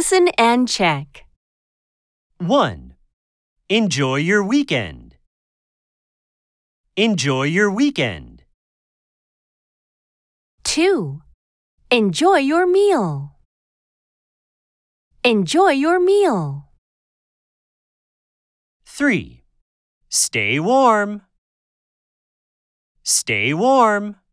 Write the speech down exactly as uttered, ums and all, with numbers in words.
Listen and check. one. Enjoy your weekend. Enjoy your weekend. two. Enjoy your meal. Enjoy your meal. three. Stay warm. Stay warm.